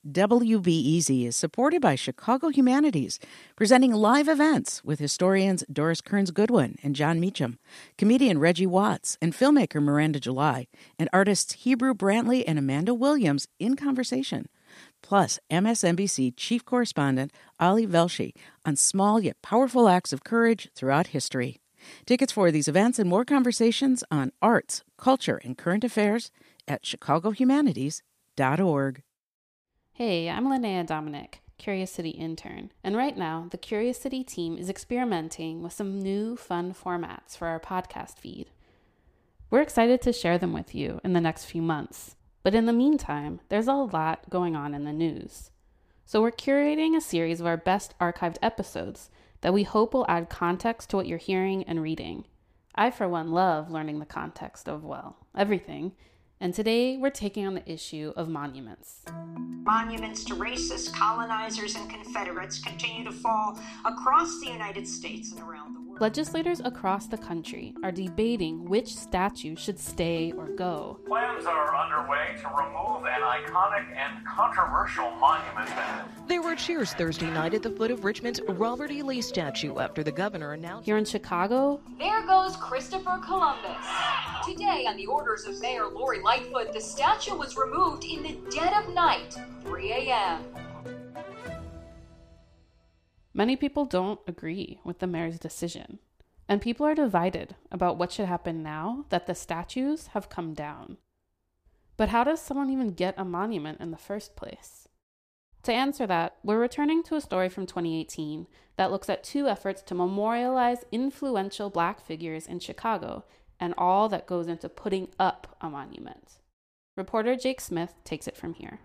WBEZ is supported by Chicago Humanities, presenting live events with historians Doris Kearns Goodwin and John Meacham, comedian Reggie Watts, and filmmaker Miranda July, and artists Hebrew Brantley and Amanda Williams in conversation. Plus, MSNBC chief correspondent Ali Velshi on small yet powerful acts of courage throughout history. Tickets for these events and more conversations on arts, culture, and current affairs at chicagohumanities.org. Hey, I'm Linnea Dominic, Curious City intern, and right now the Curious City team is experimenting with some new fun formats for our podcast feed. We're excited to share them with you in the next few months, but in the meantime, there's a lot going on in the news. So we're curating a series of our best archived episodes that we hope will add context to what you're hearing and reading. I, for one, love learning the context of, well, everything. And today, we're taking on the issue of monuments. Monuments to racists, colonizers, and Confederates continue to fall across the United States and around the world. Legislators across the country are debating which statue should stay or go. Plans are underway to remove an iconic and controversial monument. There were cheers Thursday night at the foot of Richmond's Robert E. Lee statue after the governor announced... Here in Chicago, there goes Christopher Columbus. Today, on the orders of Mayor Lori Lightfoot, the statue was removed in the dead of night, 3 a.m. Many people don't agree with the mayor's decision, and people are divided about what should happen now that the statues have come down. But how does someone even get a monument in the first place? To answer that, we're returning to a story from 2018 that looks at two efforts to memorialize influential Black figures in Chicago and all that goes into putting up a monument. Reporter Jake Smith takes it from here.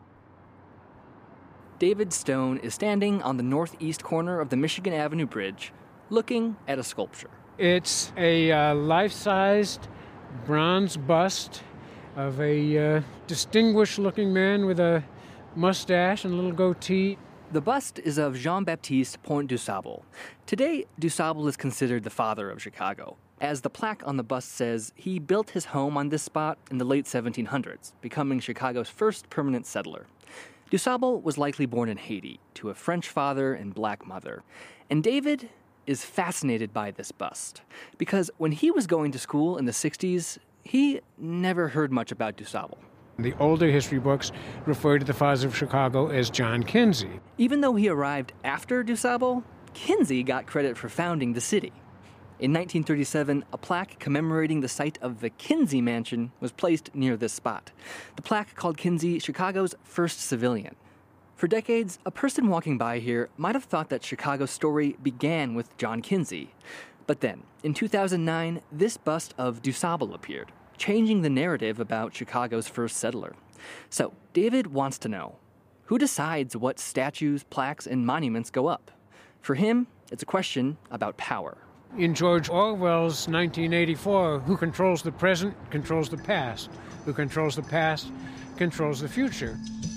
David Stone is standing on the northeast corner of the Michigan Avenue Bridge, looking at a sculpture. It's a life-sized bronze bust of a distinguished-looking man with a mustache and a little goatee. The bust is of Jean-Baptiste Point-du-Sable. Today, DuSable is considered the father of Chicago. As the plaque on the bust says, he built his home on this spot in the late 1700s, becoming Chicago's first permanent settler. DuSable was likely born in Haiti to a French father and Black mother. And David is fascinated by this bust because when he was going to school in the 60s, he never heard much about DuSable. The older history books refer to the father of Chicago as John Kinsey. Even though he arrived after DuSable, Kinsey got credit for founding the city. In 1937, a plaque commemorating the site of the Kinsey Mansion was placed near this spot. The plaque called Kinsey Chicago's first civilian. For decades, a person walking by here might have thought that Chicago's story began with John Kinsey. But then, in 2009, this bust of DuSable appeared, changing the narrative about Chicago's first settler. So, David wants to know, who decides what statues, plaques, and monuments go up? For him, it's a question about power. In George Orwell's 1984, who controls the present controls the past. Who controls the past controls the future.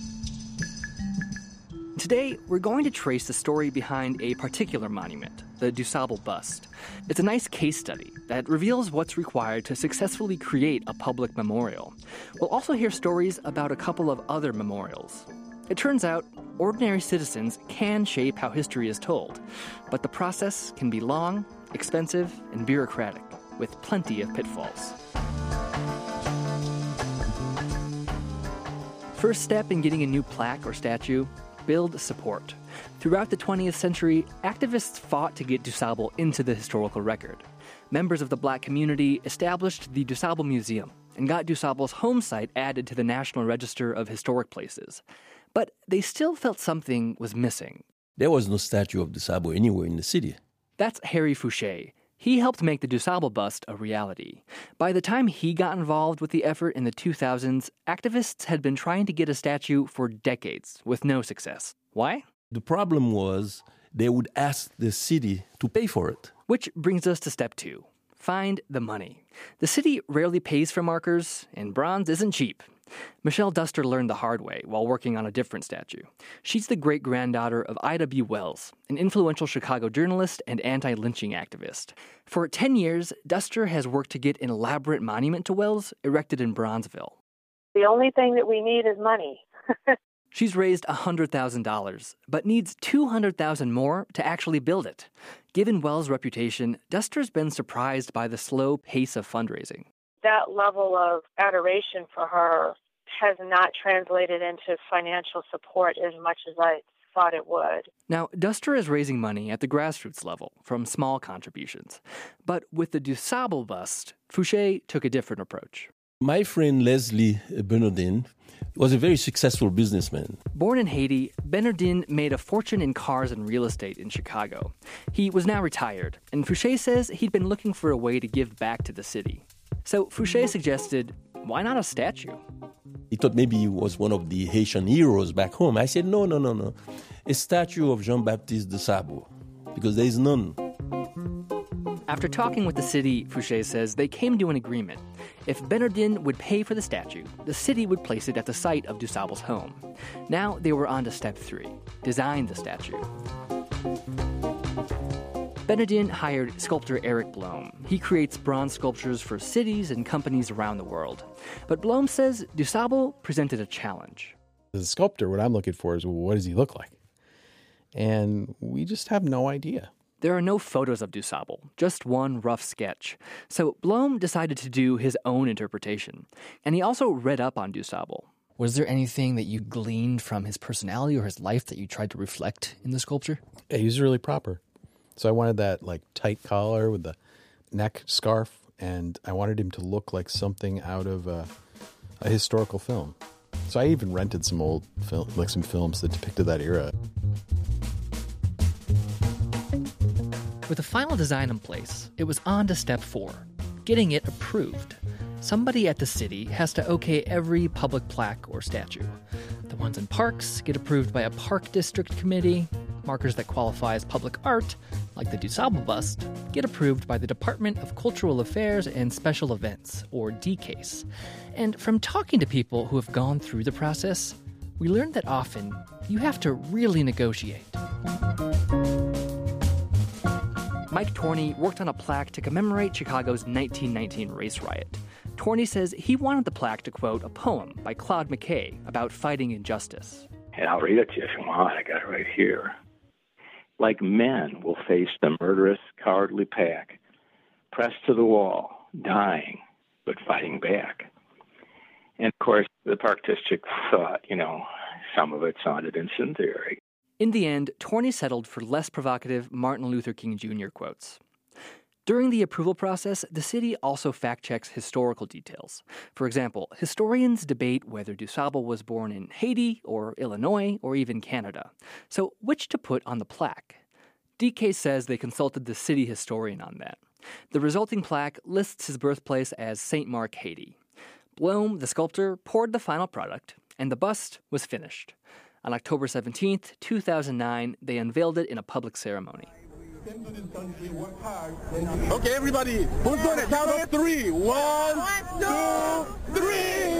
Today, we're going to trace the story behind a particular monument, the DuSable bust. It's a nice case study that reveals what's required to successfully create a public memorial. We'll also hear stories about a couple of other memorials. It turns out, ordinary citizens can shape how history is told, but the process can be long, expensive, and bureaucratic, with plenty of pitfalls. First step in getting a new plaque or statue, build support. Throughout the 20th century, activists fought to get DuSable into the historical record. Members of the Black community established the DuSable Museum and got DuSable's home site added to the National Register of Historic Places. But they still felt something was missing. There was no statue of DuSable anywhere in the city. That's Harry Fouché. He helped make the DuSable bust a reality. By the time he got involved with the effort in the 2000s, activists had been trying to get a statue for decades, with no success. Why? The problem was they would ask the city to pay for it. Which brings us to step 2. Find the money. The city rarely pays for markers, and bronze isn't cheap. Michelle Duster learned the hard way while working on a different statue. She's the great-granddaughter of Ida B. Wells, an influential Chicago journalist and anti-lynching activist. For 10 years, Duster has worked to get an elaborate monument to Wells erected in Bronzeville. The only thing that we need is money. She's raised $100,000, but needs $200,000 more to actually build it. Given Wells' reputation, Duster's been surprised by the slow pace of fundraising. That level of adoration for her has not translated into financial support as much as I thought it would. Now, Duster is raising money at the grassroots level from small contributions. But with the DuSable bust, Fouché took a different approach. My friend Leslie Bernardin was a very successful businessman. Born in Haiti, Bernardin made a fortune in cars and real estate in Chicago. He was now retired, and Fouché says he'd been looking for a way to give back to the city. So Fouché suggested, why not a statue? He thought maybe he was one of the Haitian heroes back home. I said, no. A statue of Jean-Baptiste DuSable, because there is none. After talking with the city, Fouché says they came to an agreement. If Bernardin would pay for the statue, the city would place it at the site of DuSable's home. Now they were on to step 3, design the statue. Bernardin hired sculptor Eric Blome. He creates bronze sculptures for cities and companies around the world. But Blome says DuSable presented a challenge. As a sculptor, what I'm looking for is, well, what does he look like? And we just have no idea. There are no photos of DuSable, just one rough sketch. So Blome decided to do his own interpretation. And he also read up on DuSable. Was there anything that you gleaned from his personality or his life that you tried to reflect in the sculpture? Yeah, he was really proper. So I wanted that tight collar with the neck scarf, and I wanted him to look like something out of a historical film. So I even rented some old some films that depicted that era. With the final design in place, it was on to step 4, getting it approved. Somebody at the city has to okay every public plaque or statue. The ones in parks get approved by a park district committee. Markers that qualify as public art, like the DuSable bust, get approved by the Department of Cultural Affairs and Special Events, or DCASE. And from talking to people who have gone through the process, we learned that often you have to really negotiate. Mike Torney worked on a plaque to commemorate Chicago's 1919 race riot. Torney says he wanted the plaque to quote a poem by Claude McKay about fighting injustice. And I'll read it to you if you want. I got it right here. Like men will face the murderous, cowardly pack, pressed to the wall, dying, but fighting back. And, of course, the Park District thought, some of it sounded incendiary. In the end, Torney settled for less provocative Martin Luther King Jr. quotes. During the approval process, the city also fact-checks historical details. For example, historians debate whether DuSable was born in Haiti or Illinois or even Canada. So which to put on the plaque? DK says they consulted the city historian on that. The resulting plaque lists his birthplace as St. Mark, Haiti. Blome, the sculptor, poured the final product, and the bust was finished. On October 17th, 2009, they unveiled it in a public ceremony. Okay, everybody, who's doing it? Count of 3. 1, 2, 3.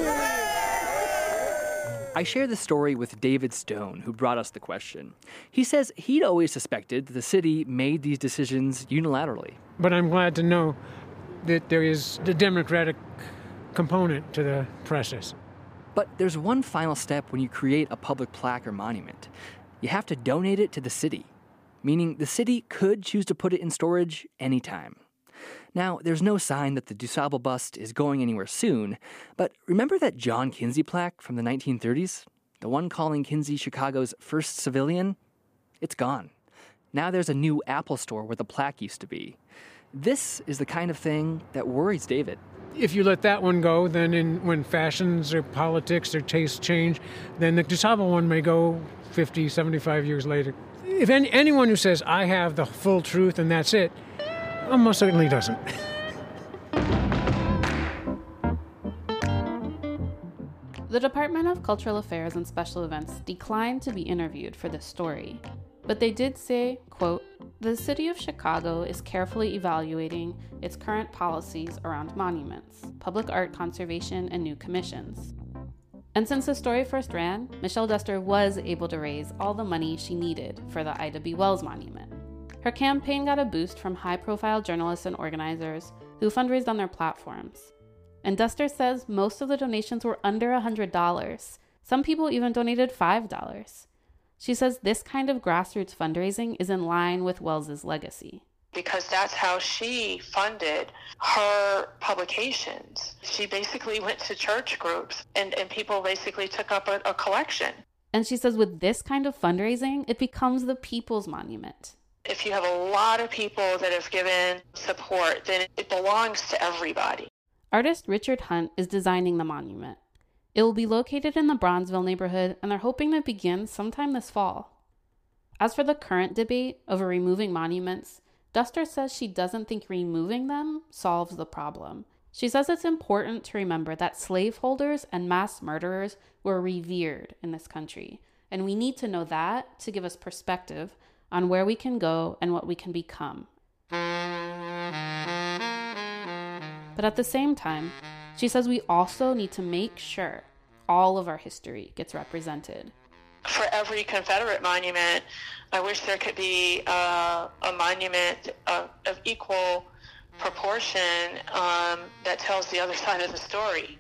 I share the story with David Stone, who brought us the question. He says he'd always suspected that the city made these decisions unilaterally. But I'm glad to know that there is the democratic component to the process. But there's one final step when you create a public plaque or monument. You have to donate it to the city, meaning the city could choose to put it in storage anytime. Now, there's no sign that the DuSable bust is going anywhere soon, but remember that John Kinsey plaque from the 1930s? The one calling Kinsey Chicago's first civilian? It's gone. Now there's a new Apple store where the plaque used to be. This is the kind of thing that worries David. If you let that one go, then when fashions or politics or tastes change, then the DuSable one may go 50, 75 years later. If anyone who says, I have the full truth and that's it, almost certainly doesn't. The Department of Cultural Affairs and Special Events declined to be interviewed for this story, but they did say, quote, the city of Chicago is carefully evaluating its current policies around monuments, public art conservation, and new commissions. And since the story first ran, Michelle Duster was able to raise all the money she needed for the Ida B. Wells monument. Her campaign got a boost from high-profile journalists and organizers who fundraised on their platforms. And Duster says most of the donations were under $100, Some people even donated $5. She says this kind of grassroots fundraising is in line with Wells's legacy. Because that's how she funded her publications. She basically went to church groups and people basically took up a collection. And she says with this kind of fundraising, it becomes the people's monument. If you have a lot of people that have given support, then it belongs to everybody. Artist Richard Hunt is designing the monument. It will be located in the Bronzeville neighborhood, and they're hoping to begin sometime this fall. As for the current debate over removing monuments, Duster says she doesn't think removing them solves the problem. She says it's important to remember that slaveholders and mass murderers were revered in this country, and we need to know that to give us perspective on where we can go and what we can become. But at the same time, she says we also need to make sure all of our history gets represented. For every Confederate monument, I wish there could be a monument of equal proportion that tells the other side of the story.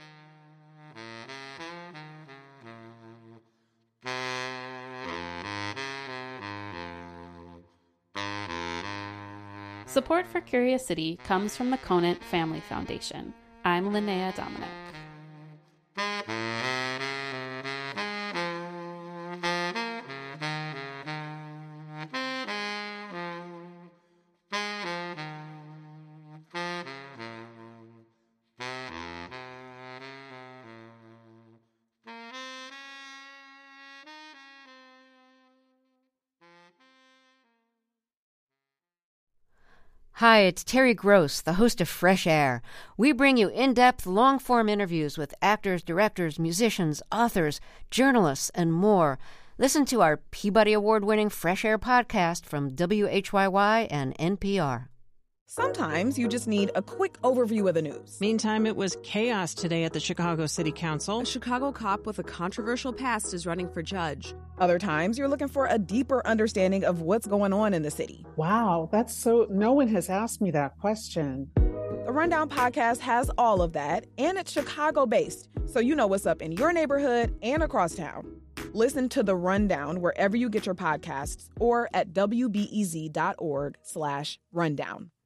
Support for Curious City comes from the Conant Family Foundation. I'm Linnea Dominic. Hi, it's Terry Gross, the host of Fresh Air. We bring you in-depth, long-form interviews with actors, directors, musicians, authors, journalists, and more. Listen to our Peabody Award-winning Fresh Air podcast from WHYY and NPR. Sometimes you just need a quick overview of the news. Meantime, it was chaos today at the Chicago City Council. A Chicago cop with a controversial past is running for judge. Other times, you're looking for a deeper understanding of what's going on in the city. Wow, no one has asked me that question. The Rundown podcast has all of that, and it's Chicago-based, so you know what's up in your neighborhood and across town. Listen to The Rundown wherever you get your podcasts or at WBEZ.org/rundown.